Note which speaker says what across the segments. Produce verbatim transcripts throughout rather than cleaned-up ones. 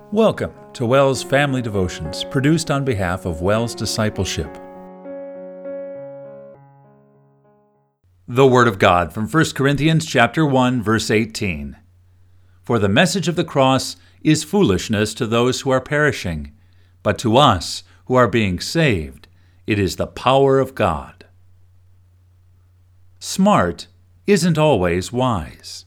Speaker 1: Welcome to WELS Family Devotions, produced on behalf of WELS Discipleship. The Word of God from First Corinthians chapter one, verse eighteen. For the message of the cross is foolishness to those who are perishing, but to us who are being saved, it is the power of God. Smart isn't always wise.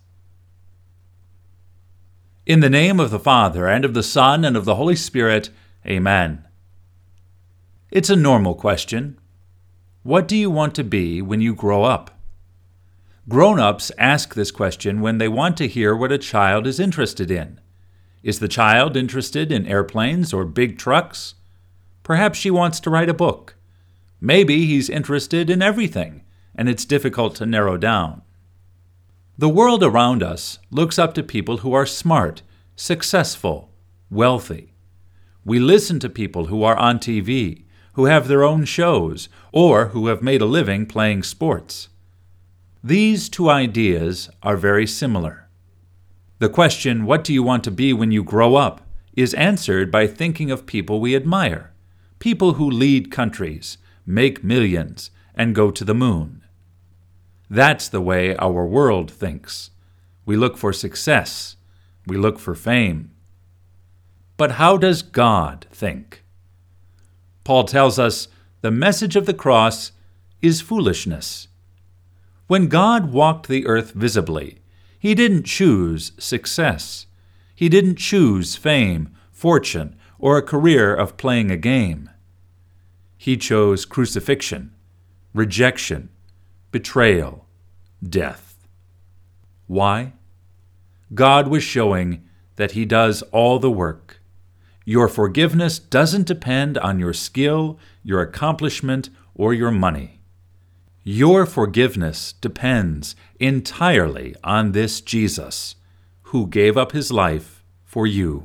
Speaker 1: In the name of the Father, and of the Son, and of the Holy Spirit, Amen. It's a normal question. What do you want to be when you grow up? Grown-ups ask this question when they want to hear what a child is interested in. Is the child interested in airplanes or big trucks? Perhaps she wants to write a book. Maybe he's interested in everything, and it's difficult to narrow down. The world around us looks up to people who are smart, successful, wealthy. We listen to people who are on T V, who have their own shows, or who have made a living playing sports. These two ideas are very similar. The question, what do you want to be when you grow up, is answered by thinking of people we admire, people who lead countries, make millions, and go to the moon. That's the way our world thinks. We look for success. We look for fame. But how does God think? Paul tells us the message of the cross is foolishness. When God walked the earth visibly, He didn't choose success. He didn't choose fame, fortune, or a career of playing a game. He chose crucifixion, rejection, betrayal, death. Why? God was showing that He does all the work. Your forgiveness doesn't depend on your skill, your accomplishment, or your money. Your forgiveness depends entirely on this Jesus, who gave up His life for you.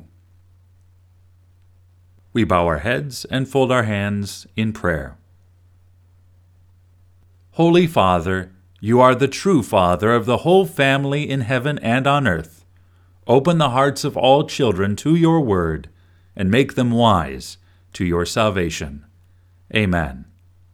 Speaker 1: We bow our heads and fold our hands in prayer. Holy Father, You are the true Father of the whole family in heaven and on earth. Open the hearts of all children to Your word, and make them wise to Your salvation. Amen.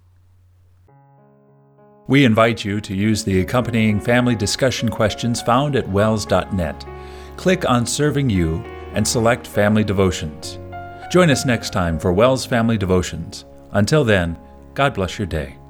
Speaker 1: We invite you to use the accompanying family discussion questions found at wels dot net. Click on Serving You and select Family Devotions. Join us next time for WELS Family Devotions. Until then, God bless your day.